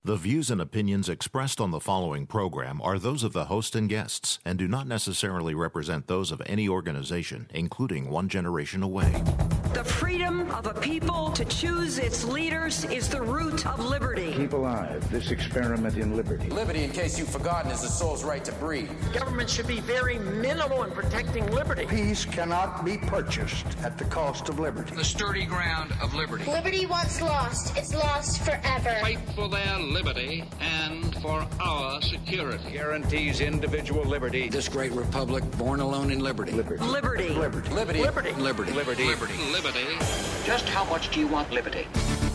The views and opinions expressed on the following program are those of the host and guests and do not necessarily represent those of any organization, including One Generation Away. The freedom of a people to choose its leaders is the root of liberty. Keep alive this experiment in liberty. Liberty, in case you've forgotten, is the soul's right to breathe. Government should be very minimal in protecting liberty. Peace cannot be purchased at the cost of liberty. The sturdy ground of liberty. Liberty once lost is lost forever. Fight for their liberty and for our security. Guarantees individual liberty. This great republic, born alone in liberty. Liberty. Liberty. Liberty. Liberty. Liberty. Liberty. Liberty. Liberty. Just how much do you want liberty?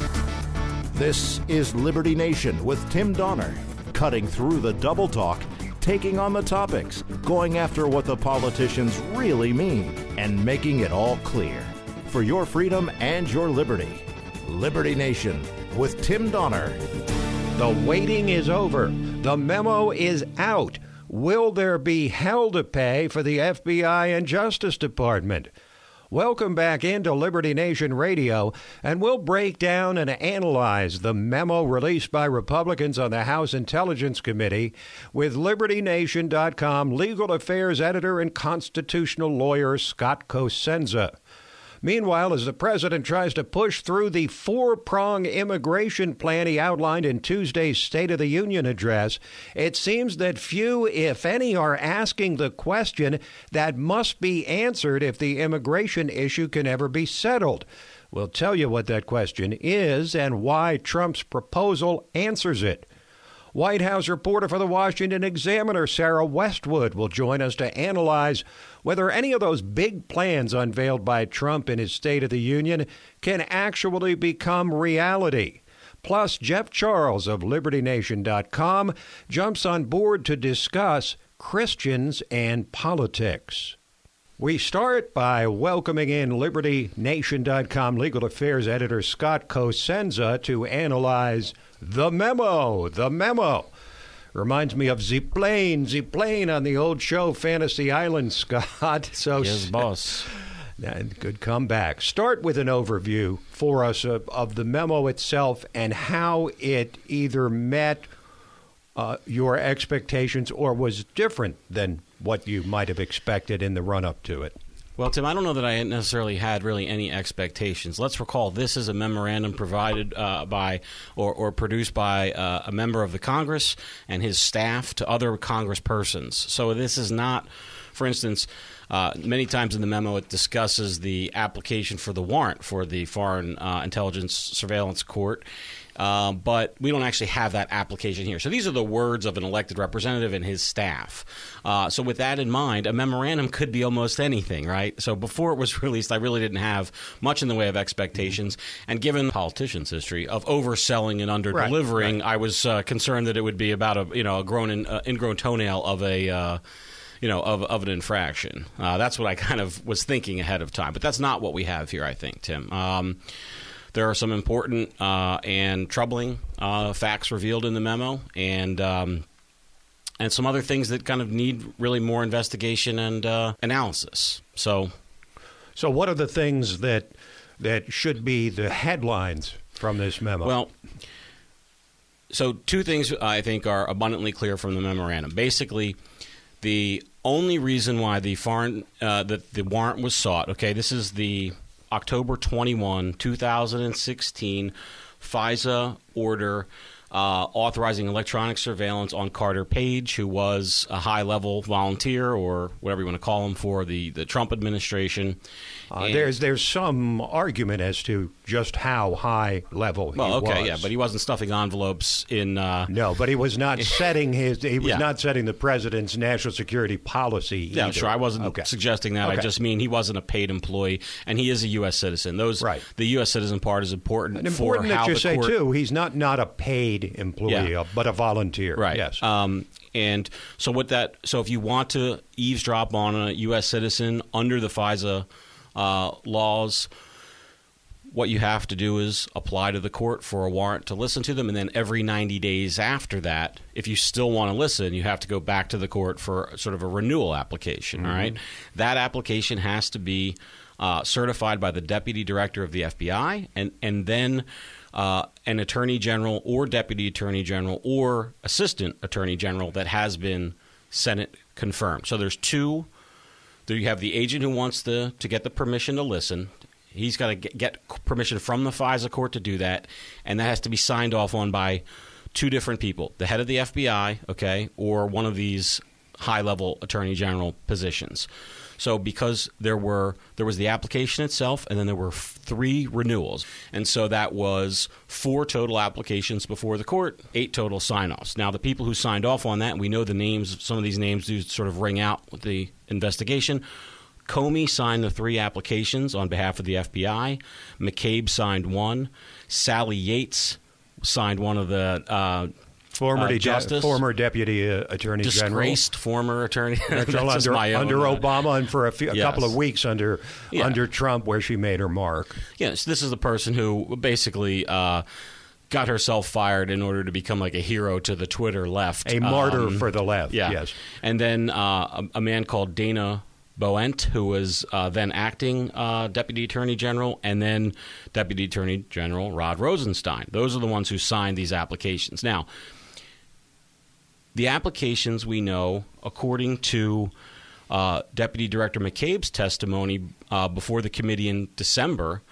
This is Liberty Nation with Tim Donner, cutting through the double talk, taking on the topics, going after what the politicians really mean, and making it all clear. For your freedom and your liberty. Liberty Nation with Tim Donner. The waiting is over. The memo is out. Will there be hell to pay for the FBI and Justice Department? Welcome back into Liberty Nation Radio, and we'll break down and analyze the memo released by Republicans on the House Intelligence Committee with LibertyNation.com legal affairs editor and constitutional lawyer Scott Cosenza. Meanwhile, as the president tries to push through the four-prong immigration plan he outlined in Tuesday's State of the Union address, it seems that few, if any, are asking the question that must be answered if the immigration issue can ever be settled. We'll tell you what that question is and why Trump's proposal answers it. White House reporter for the Washington Examiner, Sarah Westwood, will join us to analyze whether any of those big plans unveiled by Trump in his State of the Union can actually become reality. Plus, Jeff Charles of LibertyNation.com jumps on board to discuss Christians and politics. We start by welcoming in LibertyNation.com legal affairs editor Scott Cosenza to analyze the memo. The memo reminds me of the plane on the old show Fantasy Island, Scott. So yes, boss. Good comeback. Start with an overview for us of the memo itself and how it either met your expectations or was different than what you might have expected in the run-up to it. Well, Tim, I don't know that I necessarily had really any expectations. Let's recall this is a memorandum provided by or produced by a member of the Congress and his staff to other congresspersons. So this is not, for instance, many times in the memo it discusses the application for the warrant for the Foreign Intelligence Surveillance Court. But we don't actually have that application here. So these are the words of an elected representative and his staff. So with that in mind, a memorandum could be almost anything, right? So before it was released, I really didn't have much in the way of expectations. And given politicians' history of overselling and under-delivering, right. I was concerned that it would be about a ingrown toenail of a of an infraction. That's what I kind of was thinking ahead of time. But that's not what we have here, I think, Tim. There are some important and troubling facts revealed in the memo, and some other things that kind of need really more investigation and analysis. So what are the things that should be the headlines from this memo? Well, so two things I think are abundantly clear from the memorandum. Basically, the only reason why the warrant was sought. Okay, this is the October 21, 2016, FISA order authorizing electronic surveillance on Carter Page, who was a high-level volunteer or whatever you want to call him for the Trump administration. There's some argument as to just how high level he was. Well, okay, yeah, but he wasn't stuffing envelopes in. No, but he was not setting not setting the president's national security policy. Yeah, either. Sure. I wasn't suggesting that. Okay. I just mean he wasn't a paid employee, and he is a U.S. citizen. Right. The U.S. citizen part is important. And important for that how you the say court, too. He's not a paid employee, but a volunteer. Right. Yes. And so if you want to eavesdrop on a U.S. citizen under the FISA laws, what you have to do is apply to the court for a warrant to listen to them, and then every 90 days after that, if you still want to listen, you have to go back to the court for sort of a renewal application. All right, that application has to be certified by the deputy director of the FBI, and then an attorney general or deputy attorney general or assistant attorney general that has been Senate confirmed. So there's two. There you have the agent who wants to get the permission to listen. He's got to get permission from the FISA court to do that, and that has to be signed off on by two different people, the head of the FBI, okay, or one of these high-level attorney general positions. So because there was the application itself, and then there were 3 renewals. And so that was 4 total applications before the court, 8 total sign-offs. Now, the people who signed off on that, and we know the names, some of these names do sort of ring out with the investigation. Comey signed the 3 applications on behalf of the FBI. McCabe signed 1. Sally Yates signed one of the former deputy attorney disgraced general. Disgraced former attorney general under Obama and for a couple of weeks under Trump, where she made her mark. Yes, this is the person who basically got herself fired in order to become like a hero to the Twitter left. A martyr for the left, yeah. Yes. And then a man called Dana Boent, who was then acting Deputy Attorney General, and then Deputy Attorney General Rod Rosenstein. Those are the ones who signed these applications. Now, the applications we know, according to Deputy Director McCabe's testimony before the committee in December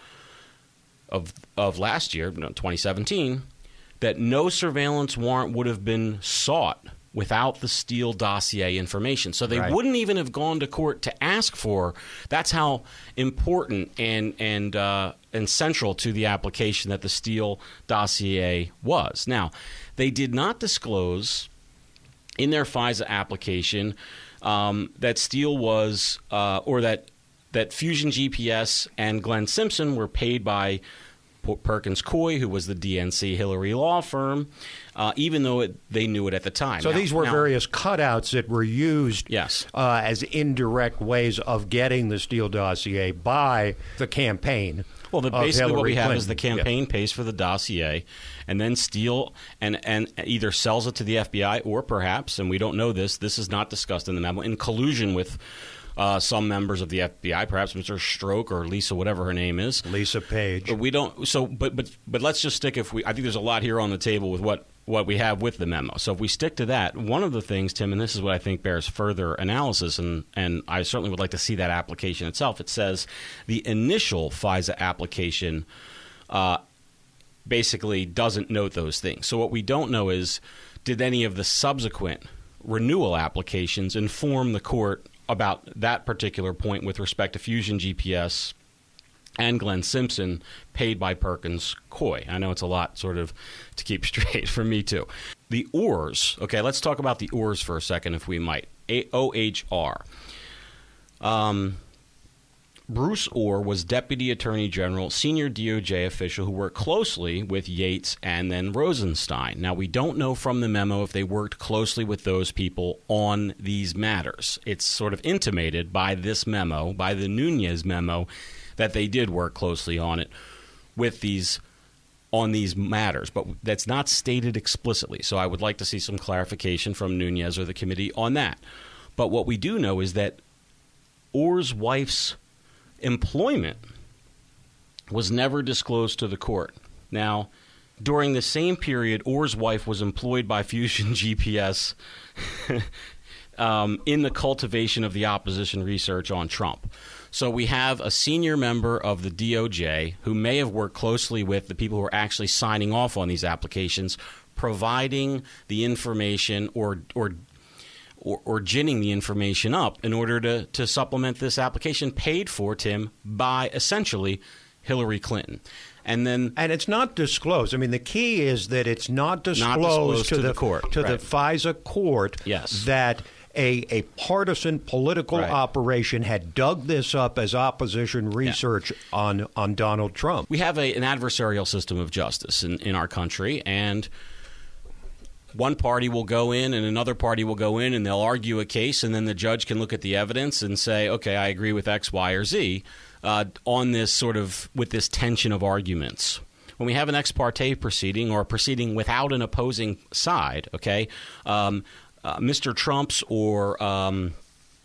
of last year, 2017, that no surveillance warrant would have been sought without the Steele dossier information. So they wouldn't even have gone to court to ask for. That's how important and central to the application that the Steele dossier was. Now, they did not disclose in their FISA application that Steele was or that Fusion GPS and Glenn Simpson were paid by Perkins Coie, who was the DNC Hillary law firm, even though they knew it at the time. So these were various cutouts that were used as indirect ways of getting the Steele dossier by the campaign. Well, basically what we have is the Clinton. campaign pays for the dossier, and then Steele and either sells it to the FBI or perhaps, and we don't know this is not discussed in the memo, in collusion with some members of the FBI, perhaps Mr. Stroke or Lisa, whatever her name is, Lisa Page. But we don't. So, but let's just stick. I think there's a lot here on the table with what we have with the memo. So, if we stick to that, one of the things, Tim, and this is what I think bears further analysis, and I certainly would like to see that application itself. It says the initial FISA application basically doesn't note those things. So, what we don't know is, did any of the subsequent renewal applications inform the court about that particular point with respect to Fusion GPS and Glenn Simpson paid by Perkins Coie? I know it's a lot sort of to keep straight for me too. The ORs, okay, let's talk about the ORs for a second if we might. OHR. Bruce Ohr was Deputy Attorney General, senior DOJ official who worked closely with Yates and then Rosenstein. Now, we don't know from the memo if they worked closely with those people on these matters. It's sort of intimated by this memo, by the Nunes memo, that they did work closely on it with on these matters, but that's not stated explicitly. So I would like to see some clarification from Nunes or the committee on that. But what we do know is that Ohr's wife's employment was never disclosed to the court. Now, during the same period, Ohr's wife was employed by Fusion GPS in the cultivation of the opposition research on Trump. So we have a senior member of the DOJ who may have worked closely with the people who are actually signing off on these applications, providing the information or ginning the information up in order to supplement this application paid for, Tim, by essentially Hillary Clinton. And it's not disclosed. I mean, the key is that it's not disclosed to the court, to the FISA court, that a partisan political operation had dug this up as opposition research on Donald Trump. We have an adversarial system of justice in our country, and one party will go in and another party will go in and they'll argue a case, and then the judge can look at the evidence and say, okay, I agree with X, Y, or Z on this sort of with this tension of arguments. When we have an ex parte proceeding or a proceeding without an opposing side, okay, Mr. Trump's or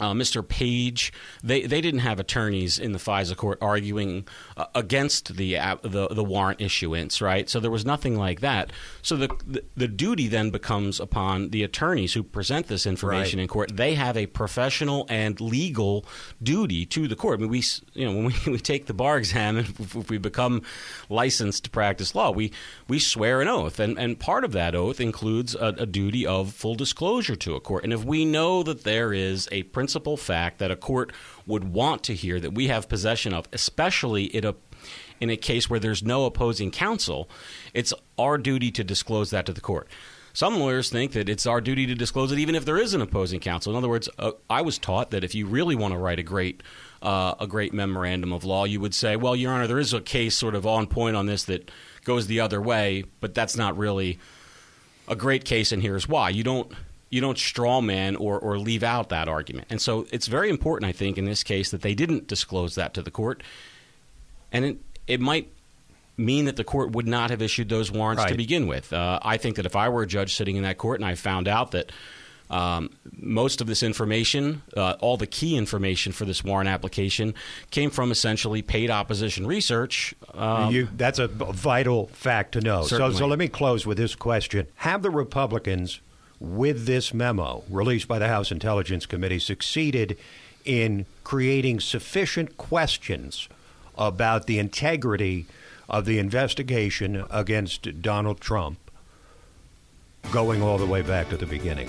Mr. Page, they didn't have attorneys in the FISA court arguing against the warrant issuance, right? So there was nothing like that. So the duty then becomes upon the attorneys who present this information in court. They have a professional and legal duty to the court. I mean, when we take the bar exam and if we become licensed to practice law, we swear an oath, and part of that oath includes a duty of full disclosure to a court. And if we know that there is a principal fact that a court would want to hear that we have possession of, especially in a case where there's no opposing counsel, it's our duty to disclose that to the court. Some lawyers think that it's our duty to disclose it even if there is an opposing counsel. In other words, I was taught that if you really want to write a great memorandum of law, you would say, well, Your Honor, there is a case sort of on point on this that goes the other way, but that's not really a great case, and here's why. You don't strawman or leave out that argument. And so it's very important, I think, in this case that they didn't disclose that to the court. And it might mean that the court would not have issued those warrants to begin with. I think that if I were a judge sitting in that court and I found out that most of this information, all the key information for this warrant application, came from essentially paid opposition research. That's a vital fact to know. So let me close with this question. Have the Republicans, with this memo released by the House Intelligence Committee, succeeded in creating sufficient questions about the integrity of the investigation against Donald Trump going all the way back to the beginning?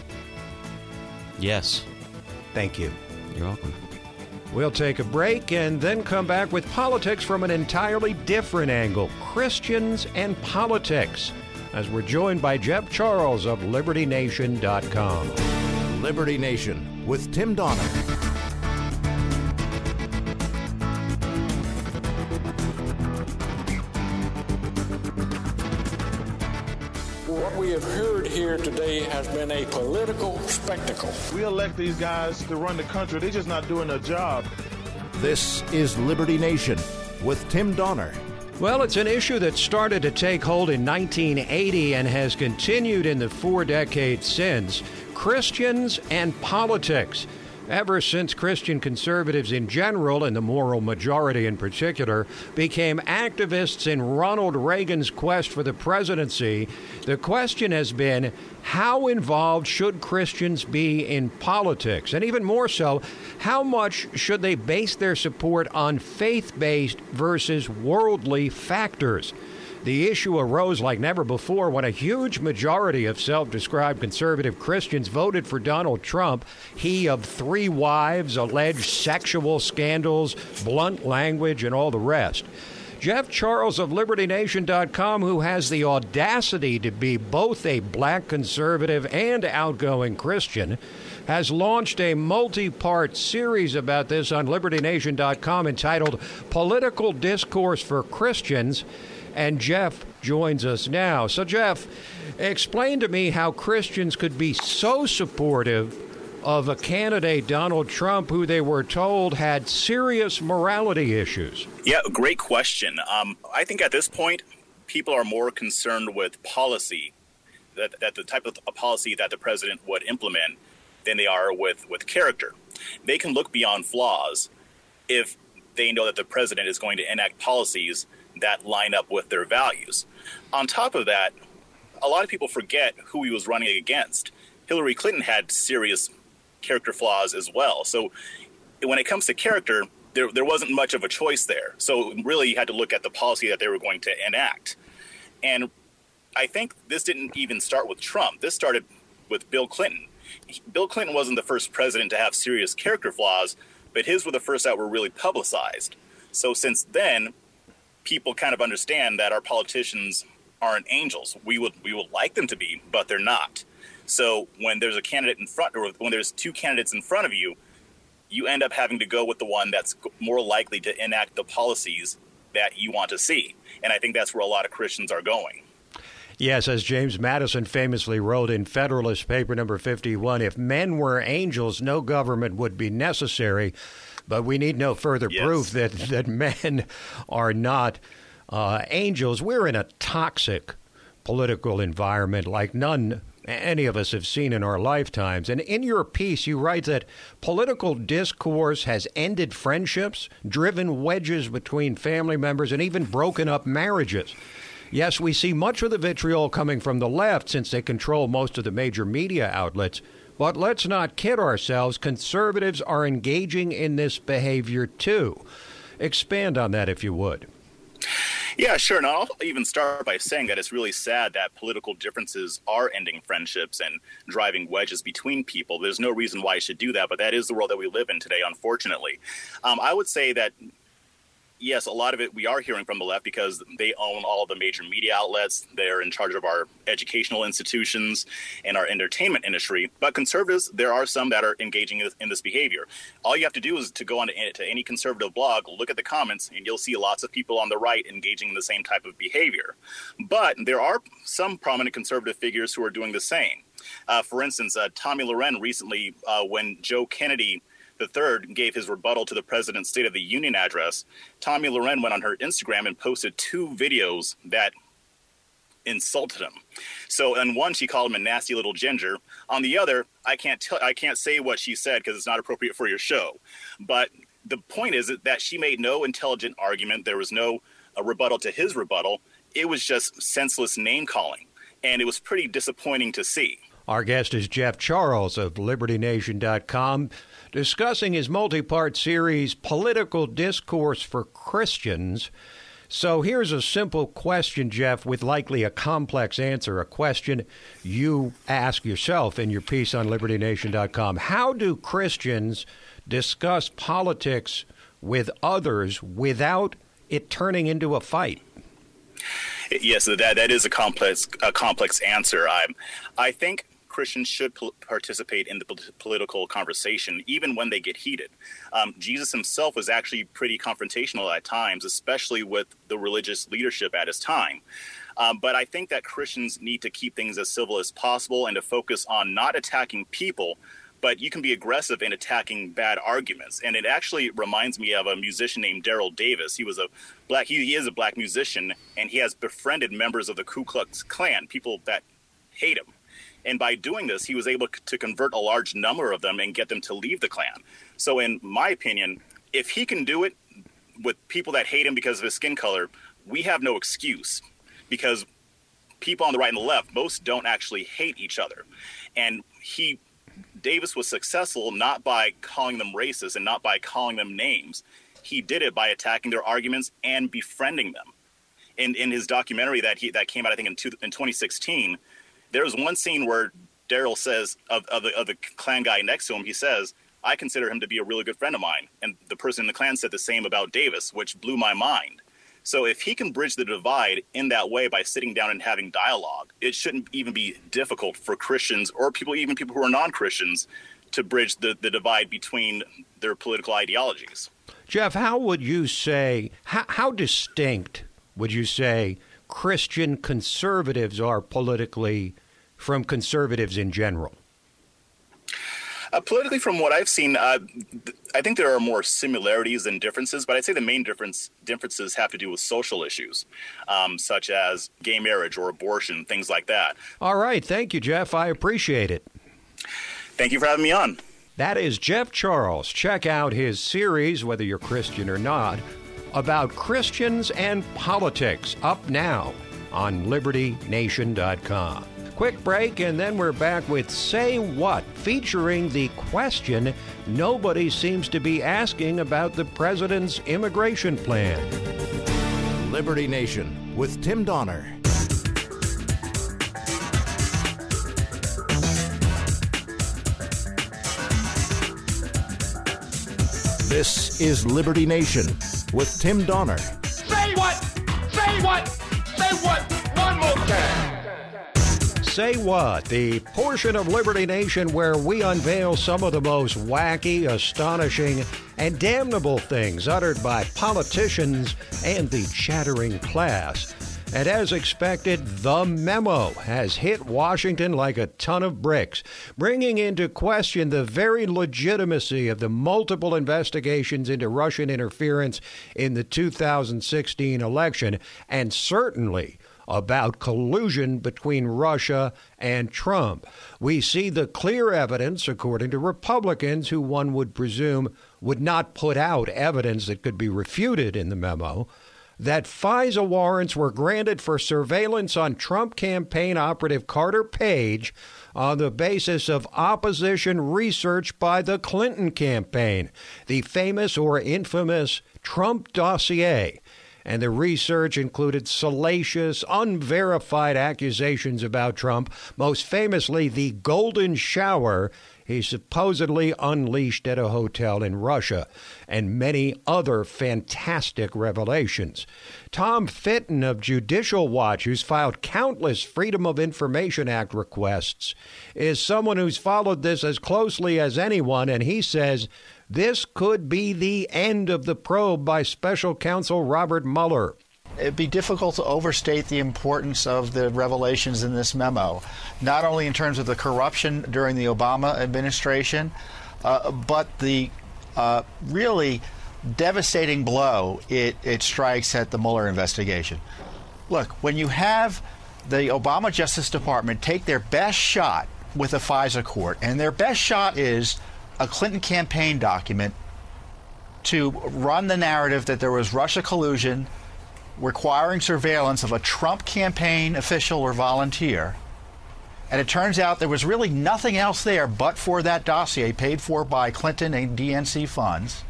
Yes. Thank you. You're welcome. We'll take a break and then come back with politics from an entirely different angle. Christians and politics, as we're joined by Jeff Charles of LibertyNation.com. Liberty Nation with Tim Donner. What we have heard here today has been a political spectacle. We elect these guys to run the country. They're just not doing their job. This is Liberty Nation with Tim Donner. Well, it's an issue that started to take hold in 1980 and has continued in the 4 decades since. Christians and politics. Ever since Christian conservatives in general, and the moral majority in particular, became activists in Ronald Reagan's quest for the presidency, the question has been, how involved should Christians be in politics? And even more so, how much should they base their support on faith-based versus worldly factors? The issue arose like never before when a huge majority of self-described conservative Christians voted for Donald Trump, he of 3 wives, alleged sexual scandals, blunt language, and all the rest. Jeff Charles of LibertyNation.com, who has the audacity to be both a black conservative and outgoing Christian, has launched a multi-part series about this on LibertyNation.com entitled Political Discourse for Christians. And Jeff joins us now. So, Jeff, explain to me how Christians could be so supportive of a candidate, Donald Trump, who they were told had serious morality issues. Yeah, great question. I think at this point, people are more concerned with policy, that the type of policy that the president would implement, than they are with character. They can look beyond flaws if they know that the president is going to enact policies that line up with their values. On top of that, a lot of people forget who he was running against. Hillary Clinton had serious character flaws as well. So when it comes to character, there wasn't much of a choice there. So really you had to look at the policy that they were going to enact. And I think this didn't even start with Trump. This started with Bill Clinton. Bill Clinton wasn't the first president to have serious character flaws, but his were the first that were really publicized. So since then, people kind of understand that our politicians aren't angels. We would like them to be, but they're not. So when there's a candidate in front, or when there's 2 candidates in front of you, you end up having to go with the one that's more likely to enact the policies that you want to see. And I think that's where a lot of Christians are going. Yes, as James Madison famously wrote in Federalist Paper number 51, if men were angels, no government would be necessary. But we need no further proof that men are not angels. We're in a toxic political environment like none any of us have seen in our lifetimes. And in your piece, you write that political discourse has ended friendships, driven wedges between family members, and even broken up marriages. Yes, we see much of the vitriol coming from the left since they control most of the major media outlets. But let's not kid ourselves. Conservatives are engaging in this behavior, too. Expand on that, if you would. Yeah, sure. And I'll even start by saying that it's really sad that political differences are ending friendships and driving wedges between people. There's no reason why it should do that, but that is the world that we live in today, unfortunately. I would say that, yes, a lot of it we are hearing from the left because they own all of the major media outlets. They're in charge of our educational institutions and our entertainment industry. But conservatives, there are some that are engaging in this behavior. All you have to do is to go on to any conservative blog, look at the comments, and you'll see lots of people on the right engaging in the same type of behavior. But there are some prominent conservative figures who are doing the same. For instance, Tomi Lahren recently, when Joe Kennedy the third gave his rebuttal to the president's State of the Union address, Tomi Lahren went on her Instagram and posted 2 videos that insulted him. So on one, she called him a nasty little ginger. On the other, I can't say what she said because it's not appropriate for your show. But the point is that she made no intelligent argument. There was no rebuttal to his rebuttal. It was just senseless name calling. And it was pretty disappointing to see. Our guest is Jeff Charles of LibertyNation.com, discussing his multi-part series, Political Discourse for Christians. So here's a simple question, Jeff, with likely a complex answer, a question you ask yourself in your piece on LibertyNation.com. How do Christians discuss politics with others without it turning into a fight? Yes, that is a complex answer. I think Christians should participate in the political conversation, even when they get heated. Jesus himself was actually pretty confrontational at times, especially with the religious leadership at his time. But I think that Christians need to keep things as civil as possible and to focus on not attacking people, but you can be aggressive in attacking bad arguments. And it actually reminds me of a musician named Daryl Davis. He is a black musician, and he has befriended members of the Ku Klux Klan, people that hate him. And by doing this, he was able to convert a large number of them and get them to leave the Klan. So in my opinion, if he can do it with people that hate him because of his skin color, we have no excuse, because people on the right and the left, most don't actually hate each other. And Davis was successful not by calling them racist and not by calling them names. He did it by attacking their arguments and befriending them. In his documentary that came out, I think, in 2016, there was one scene where Daryl says of the Klan guy next to him, he says, "I consider him to be a really good friend of mine." And the person in the Klan said the same about Davis, which blew my mind. So if he can bridge the divide in that way by sitting down and having dialogue, it shouldn't even be difficult for Christians or even people who are non-Christians to bridge the divide between their political ideologies. Jeff, how would you say, how distinct would you say Christian conservatives are politically from conservatives in general? Politically, from what I've seen, I think there are more similarities than differences, but I'd say the main differences have to do with social issues, such as gay marriage or abortion, things like that. All right. Thank you, Jeff. I appreciate it. Thank you for having me on. That is Jeff Charles. Check out his series, whether you're Christian or not, about Christians and politics, up now on LibertyNation.com. Quick break, and then we're back with Say What, featuring the question nobody seems to be asking about the president's immigration plan. Liberty Nation with Tim Donner. This is Liberty Nation with Tim Donner. Say what? Say what? Say what? One more time. Say What, the portion of Liberty Nation where we unveil some of the most wacky, astonishing, and damnable things uttered by politicians and the chattering class. And as expected, the memo has hit Washington like a ton of bricks, bringing into question the very legitimacy of the multiple investigations into Russian interference in the 2016 election, and certainly about collusion between Russia and Trump. We see the clear evidence, according to Republicans, who one would presume would not put out evidence that could be refuted in the memo, that FISA warrants were granted for surveillance on Trump campaign operative Carter Page on the basis of opposition research by the Clinton campaign, the famous or infamous Trump dossier. And the research included salacious, unverified accusations about Trump, most famously the golden shower he supposedly unleashed at a hotel in Russia, and many other fantastic revelations. Tom Fitton of Judicial Watch, who's filed countless Freedom of Information Act requests, is someone who's followed this as closely as anyone, and he says this could be the end of the probe by special counsel Robert Mueller. It'd be difficult to overstate the importance of the revelations in this memo, not only in terms of the corruption during the Obama administration, but the really devastating blow it strikes at the Mueller investigation. Look, when you have the Obama Justice Department take their best shot with a FISA court, and their best shot is a Clinton campaign document to run the narrative that there was Russia collusion requiring surveillance of a Trump campaign official or volunteer, and it turns out there was really nothing else there but for that dossier paid for by Clinton and DNC funds,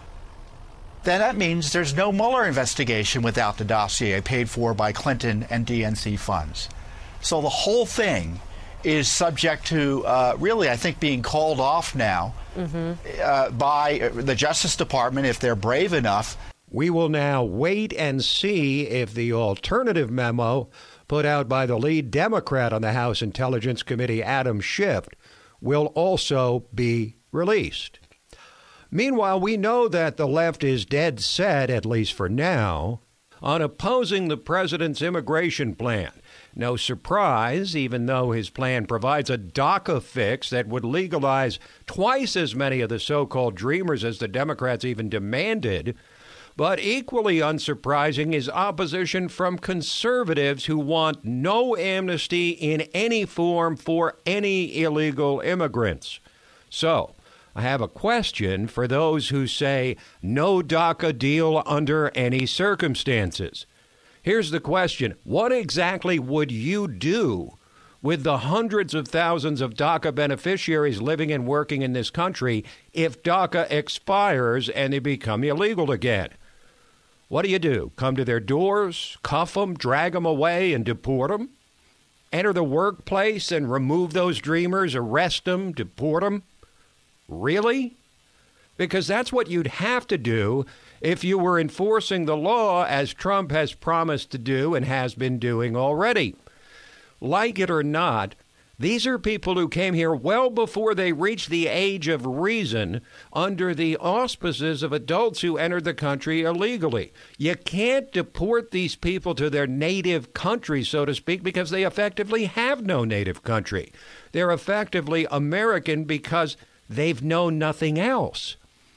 then that means there's no Mueller investigation without the dossier paid for by Clinton and DNC funds. So the whole thing is subject to really, I think, being called off now by the Justice Department if they're brave enough. We will now wait and see if the alternative memo put out by the lead Democrat on the House Intelligence Committee, Adam Schiff, will also be released. Meanwhile, we know that the left is dead set, at least for now, on opposing the president's immigration plan. No surprise, even though his plan provides a DACA fix that would legalize twice as many of the so-called dreamers as the Democrats even demanded. But equally unsurprising is opposition from conservatives who want no amnesty in any form for any illegal immigrants. So, I have a question for those who say no DACA deal under any circumstances. Here's the question. What exactly would you do with the hundreds of thousands of DACA beneficiaries living and working in this country if DACA expires and they become illegal again? What do? Come to their doors, cuff them, drag them away, and deport them? Enter the workplace and remove those dreamers, arrest them, deport them? Really? Because that's what you'd have to do if you were enforcing the law as Trump has promised to do and has been doing already. Like it or not, these are people who came here well before they reached the age of reason under the auspices of adults who entered the country illegally. You can't deport these people to their native country, so to speak, because they effectively have no native country. They're effectively American because they've known nothing else.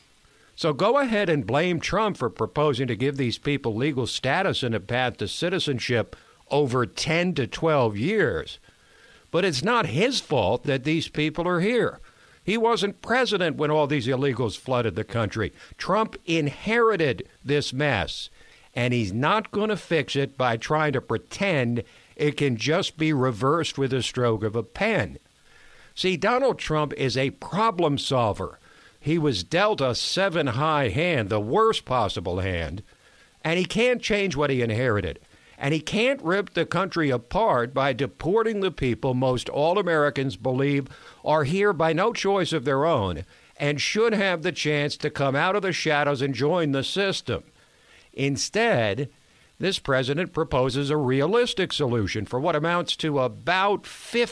So go ahead and blame Trump for proposing to give these people legal status and a path to citizenship over 10 to 12 years. But it's not his fault that these people are here. He wasn't president when all these illegals flooded the country. Trump inherited this mess, and he's not going to fix it by trying to pretend it can just be reversed with a stroke of a pen. See, Donald Trump is a problem solver. He was dealt a 7-high hand, the worst possible hand, and he can't change what he inherited. And he can't rip the country apart by deporting the people most all Americans believe are here by no choice of their own and should have the chance to come out of the shadows and join the system. Instead, this president proposes a realistic solution for what amounts to about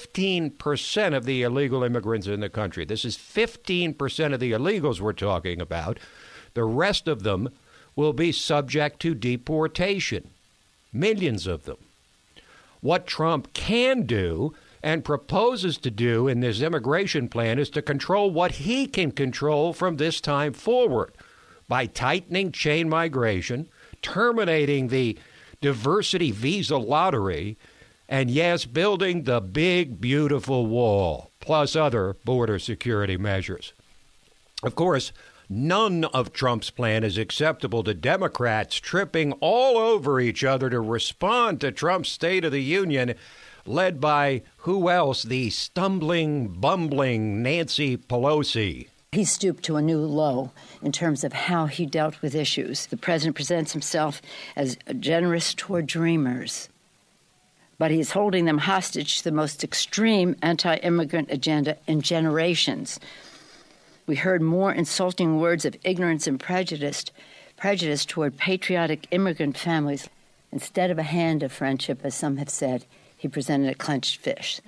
15% of the illegal immigrants in the country. This is 15% of the illegals we're talking about. The rest of them will be subject to deportation. Millions of them. What Trump can do and proposes to do in this immigration plan is to control what he can control from this time forward by tightening chain migration, terminating the diversity visa lottery, and yes, building the big, beautiful wall, plus other border security measures. Of course, none of Trump's plan is acceptable to Democrats, tripping all over each other to respond to Trump's State of the Union, led by, who else, the stumbling, bumbling Nancy Pelosi. He stooped to a new low in terms of how he dealt with issues. The president presents himself as generous toward dreamers, but he's holding them hostage to the most extreme anti-immigrant agenda in generations. We heard more insulting words of ignorance and prejudice toward patriotic immigrant families. Instead of a hand of friendship, as some have said, he presented a clenched fist.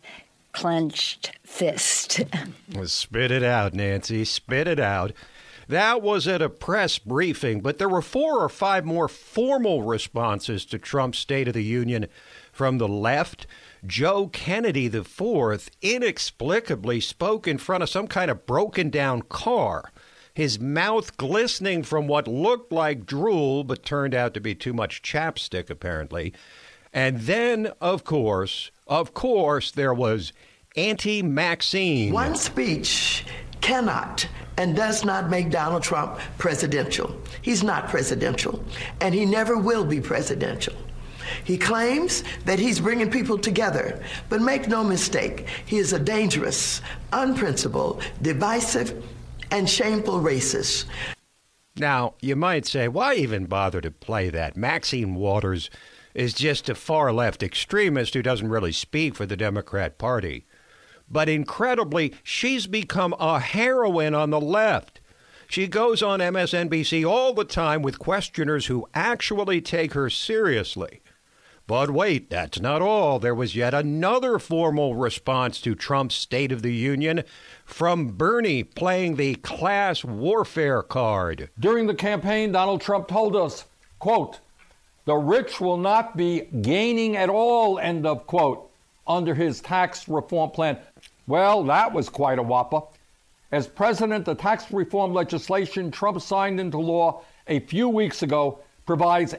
Spit it out, Nancy. Spit it out. That was at a press briefing, but there were 4 or 5 more formal responses to Trump's State of the Union from the left. Joe Kennedy IV inexplicably spoke in front of some kind of broken-down car, his mouth glistening from what looked like drool but turned out to be too much chapstick, apparently. And then, of course, there was Auntie Maxine. One speech cannot and does not make Donald Trump presidential. He's not presidential, and he never will be presidential. He claims that he's bringing people together, but make no mistake, he is a dangerous, unprincipled, divisive, and shameful racist. Now, you might say, why even bother to play that? Maxine Waters is just a far-left extremist who doesn't really speak for the Democrat Party. But incredibly, she's become a heroine on the left. She goes on MSNBC all the time with questioners who actually take her seriously. But wait, that's not all. There was yet another formal response to Trump's State of the Union from Bernie playing the class warfare card. During the campaign, Donald Trump told us, quote, "The rich will not be gaining at all," end of quote, under his tax reform plan. Well, that was quite a whopper. As president, the tax reform legislation Trump signed into law a few weeks ago provides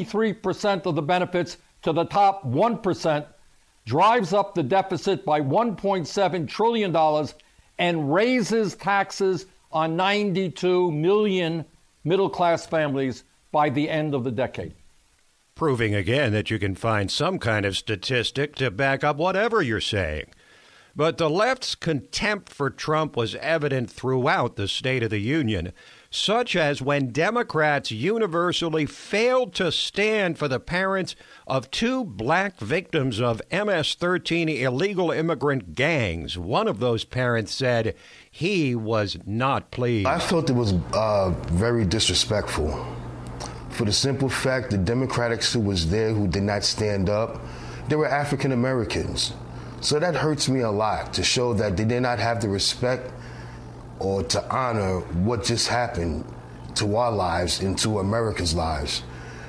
83% of the benefits to the top 1%, drives up the deficit by $1.7 trillion, and raises taxes on 92 million middle-class families by the end of the decade. Proving again that you can find some kind of statistic to back up whatever you're saying. But the left's contempt for Trump was evident throughout the State of the Union, such as when Democrats universally failed to stand for the parents of 2 black victims of MS-13 illegal immigrant gangs. One of those parents said he was not pleased. I felt it was very disrespectful. For the simple fact the Democrats who was there who did not stand up, they were African Americans. So that hurts me a lot, to show that they did not have the respect or to honor what just happened to our lives and to America's lives.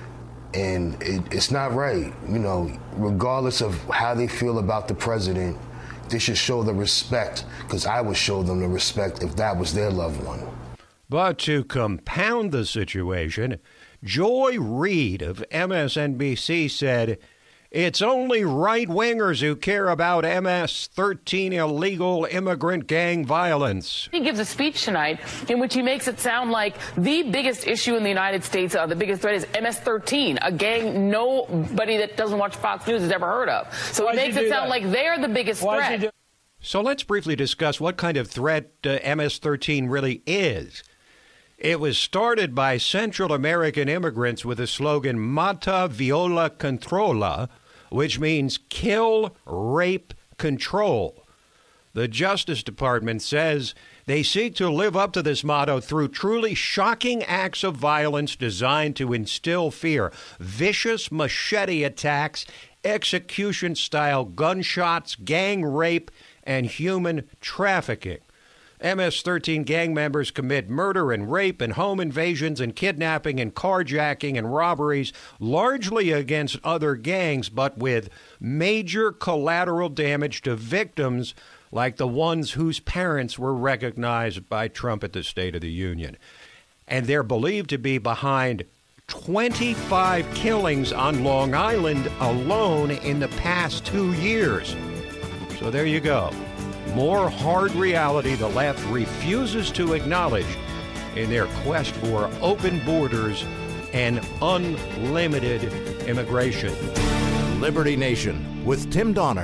And it's not right. You know, regardless of how they feel about the president, they should show the respect, because I would show them the respect if that was their loved one. But to compound the situation, Joy Reid of MSNBC said, "It's only right-wingers who care about MS-13 illegal immigrant gang violence." He gives a speech tonight in which he makes it sound like the biggest issue in the United States, the biggest threat is MS-13, a gang nobody that doesn't watch Fox News has ever heard of. So he makes it sound like they're the biggest threat. So let's briefly discuss what kind of threat MS-13 really is. It was started by Central American immigrants with the slogan Mata, Viola, Controla, which means kill, rape, control. The Justice Department says they seek to live up to this motto through truly shocking acts of violence designed to instill fear, vicious machete attacks, execution-style gunshots, gang rape, and human trafficking. MS-13 gang members commit murder and rape and home invasions and kidnapping and carjacking and robberies, largely against other gangs, but with major collateral damage to victims like the ones whose parents were recognized by Trump at the State of the Union. And they're believed to be behind 25 killings on Long Island alone in the past 2 years. So there you go. More hard reality the left refuses to acknowledge in their quest for open borders and unlimited immigration. Liberty Nation with Tim Donner.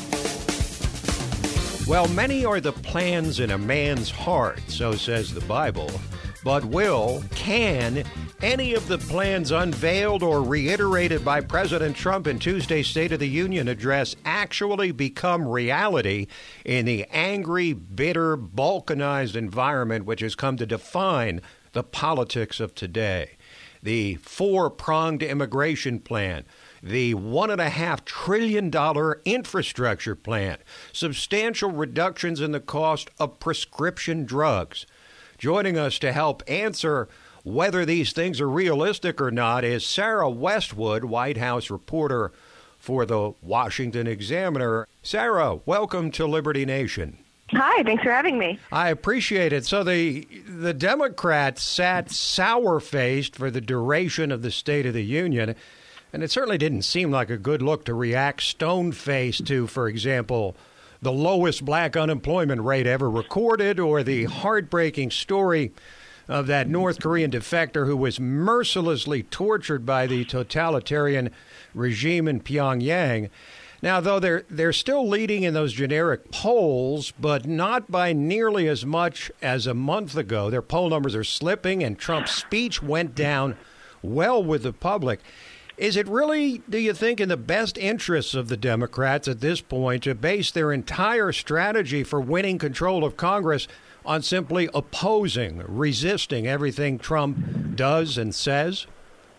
Well, many are the plans in a man's heart, so says the Bible. But can any of the plans unveiled or reiterated by President Trump in Tuesday's State of the Union address actually become reality in the angry, bitter, balkanized environment which has come to define the politics of today? The four-pronged immigration plan, the $1.5 trillion infrastructure plan, substantial reductions in the cost of prescription drugs. Joining us to help answer whether these things are realistic or not is Sarah Westwood, White House reporter for the Washington Examiner. Sarah, welcome to Liberty Nation. Hi, thanks for having me. I appreciate it. So the Democrats sat sour-faced for the duration of the State of the Union, and it certainly didn't seem like a good look to react stone-faced to, for example, the lowest black unemployment rate ever recorded, or the heartbreaking story of that North Korean defector who was mercilessly tortured by the totalitarian regime in Pyongyang. Now, though they're still leading in those generic polls, but not by nearly as much as a month ago. Their poll numbers are slipping, and Trump's speech went down well with the public. Is it really, do you think, in the best interests of the Democrats at this point to base their entire strategy for winning control of Congress on simply opposing, resisting everything Trump does and says?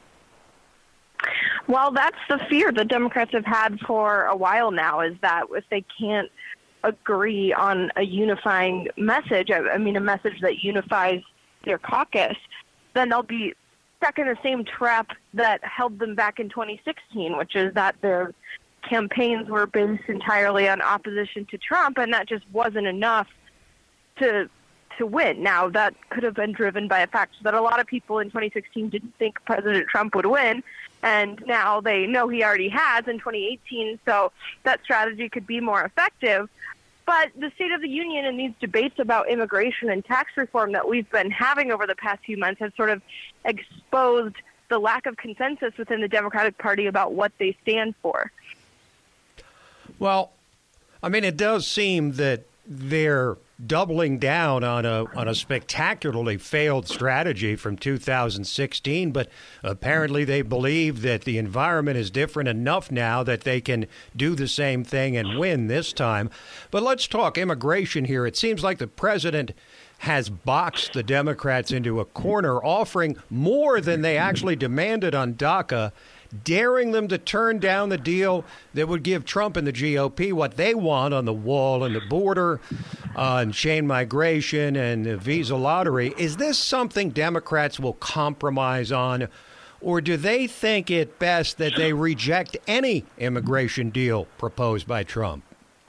Well, that's the fear the Democrats have had for a while now, is that if they can't agree on a unifying message, I mean a message that unifies their caucus, then they'll be stuck in the same trap that held them back in 2016, which is that their campaigns were based entirely on opposition to Trump, and that just wasn't enough to win. Now, that could have been driven by a fact that a lot of people in 2016 didn't think President Trump would win, and now they know he already has in 2018, so that strategy could be more effective. But the State of the Union and these debates about immigration and tax reform that we've been having over the past few months have sort of exposed the lack of consensus within the Democratic Party about what they stand for. Well, I mean, it does seem that they're doubling down on a spectacularly failed strategy from 2016, but apparently they believe that the environment is different enough now that they can do the same thing and win this time. But let's talk immigration here. It seems like the president has boxed the Democrats into a corner, offering more than they actually demanded on DACA, daring them to turn down the deal that would give Trump and the GOP what they want on the wall and the border, and chain migration and the visa lottery. Is this something Democrats will compromise on, or do they think it best that they reject any immigration deal proposed by Trump?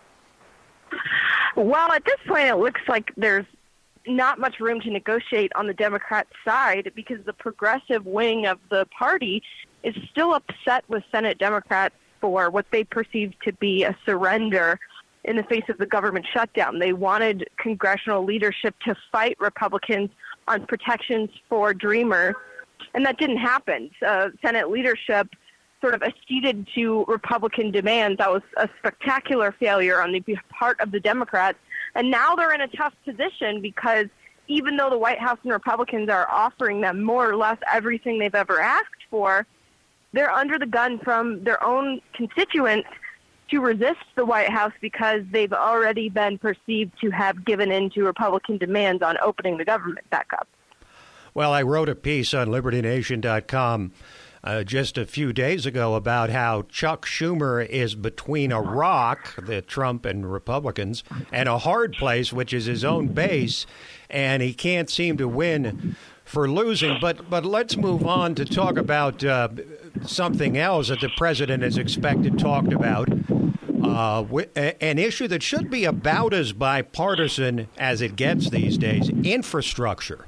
Well, at this point, it looks like there's not much room to negotiate on the Democrat side, because the progressive wing of the party is still upset with Senate Democrats for what they perceive to be a surrender in the face of the government shutdown. They wanted congressional leadership to fight Republicans on protections for Dreamers, and that didn't happen. Senate leadership sort of acceded to Republican demands. That was a spectacular failure on the part of the Democrats, and now they're in a tough position because even though the White House and Republicans are offering them more or less everything they've ever asked for, they're under the gun from their own constituents to resist the White House because they've already been perceived to have given in to Republican demands on opening the government back up. Well, I wrote a piece on LibertyNation.com just a few days ago about how Chuck Schumer is between a rock, the Trump and Republicans, and a hard place, which is his own base, and he can't seem to win for losing. But let's move on to talk about something else that the president is expected talked about, an issue that should be about as bipartisan as it gets these days, infrastructure.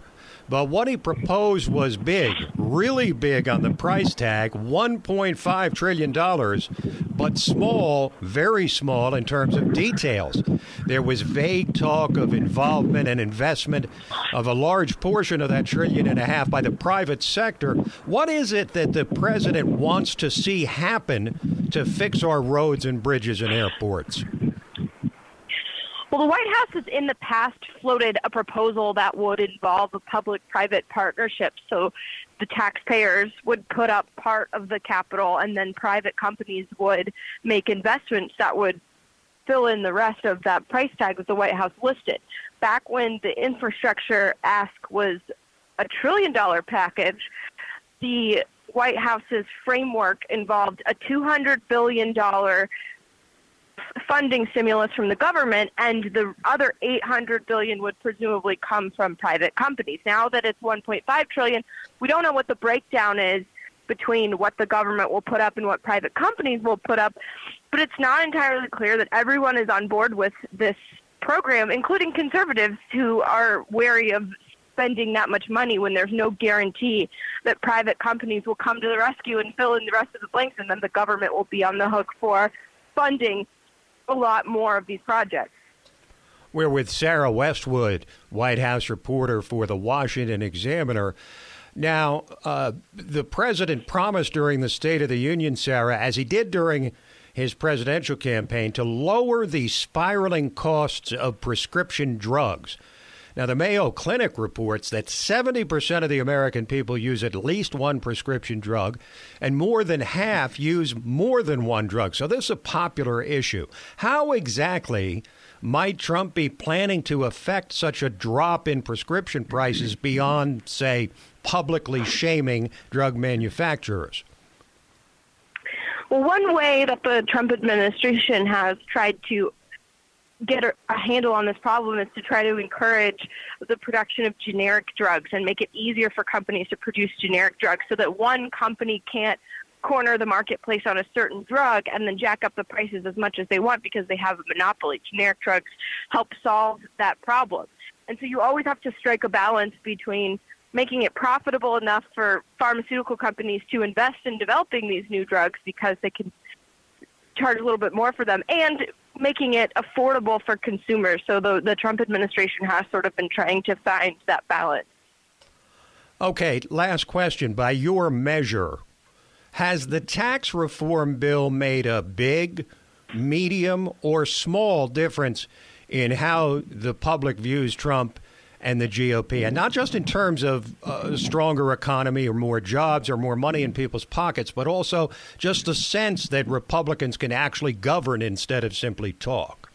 But what he proposed was big, really big on the price tag, $1.5 trillion, but small, very small in terms of details. There was vague talk of involvement and investment of a large portion of that $1.5 trillion by the private sector. What is it that the president wants to see happen to fix our roads and bridges and airports? Well, the White House has in the past floated a proposal that would involve a public-private partnership. So the taxpayers would put up part of the capital, and then private companies would make investments that would fill in the rest of that price tag that the White House listed. Back when the infrastructure ask was a $1 trillion package, the White House's framework involved a $200 billion funding stimulus from the government, and the other $800 billion would presumably come from private companies. Now that it's $1.5 trillion, we don't know what the breakdown is between what the government will put up and what private companies will put up, but it's not entirely clear that everyone is on board with this program, including conservatives who are wary of spending that much money when there's no guarantee that private companies will come to the rescue and fill in the rest of the blanks, and then the government will be on the hook for funding a lot more of these projects. We're with Sarah Westwood, White House reporter for the Washington Examiner. Now, the president promised during the State of the Union, Sarah, as he did during his presidential campaign, to lower the spiraling costs of prescription drugs. Now, the Mayo Clinic reports that 70% of the American people use at least one prescription drug, and more than half use more than one drug. So this is a popular issue. How exactly might Trump be planning to affect such a drop in prescription prices beyond, say, publicly shaming drug manufacturers? Well, one way that the Trump administration has tried to get a handle on this problem is to try to encourage the production of generic drugs and make it easier for companies to produce generic drugs so that one company can't corner the marketplace on a certain drug and then jack up the prices as much as they want because they have a monopoly. Generic drugs help solve that problem. And so you always have to strike a balance between making it profitable enough for pharmaceutical companies to invest in developing these new drugs because they can charge a little bit more for them, and making it affordable for consumers. So the Trump administration has sort of been trying to find that balance. Okay, last question. By your measure, has the tax reform bill made a big, medium, or small difference in how the public views Trump and the GOP? And not just in terms of a stronger economy or more jobs or more money in people's pockets, but also just the sense that Republicans can actually govern instead of simply talk.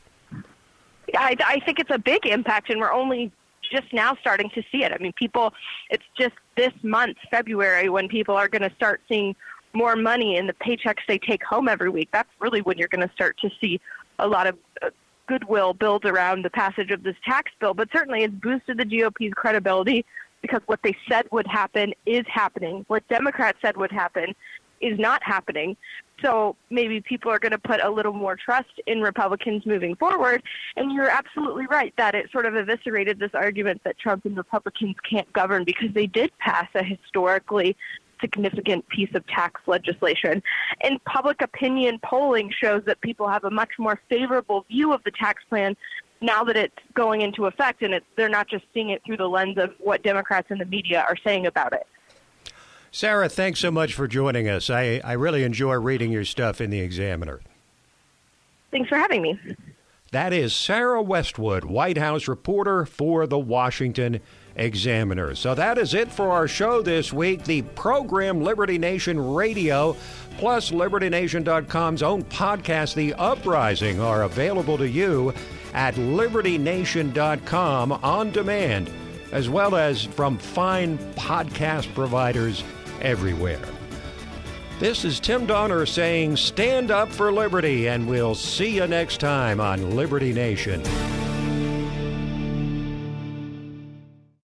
I think it's a big impact, and we're only just now starting to see it. I mean, it's just this month, February, when people are going to start seeing more money in the paychecks they take home every week. That's really when you're going to start to see a lot of goodwill build around the passage of this tax bill. But certainly it's boosted the GOP's credibility because what they said would happen is happening. What Democrats said would happen is not happening. So maybe people are going to put a little more trust in Republicans moving forward. And you're absolutely right that it sort of eviscerated this argument that Trump and Republicans can't govern because they did pass a historically significant piece of tax legislation. And public opinion polling shows that people have a much more favorable view of the tax plan now that it's going into effect, and they're not just seeing it through the lens of what Democrats and the media are saying about it. Sarah, thanks so much for joining us. I really enjoy reading your stuff in the Examiner. Thanks for having me. That is Sarah Westwood, White House reporter for the Washington Examiner. So that is it for our show this week. The program Liberty Nation Radio plus LibertyNation.com's own podcast, The Uprising, are available to you at LibertyNation.com on demand, as well as from fine podcast providers everywhere. This is Tim Donner saying stand up for liberty, and we'll see you next time on Liberty Nation.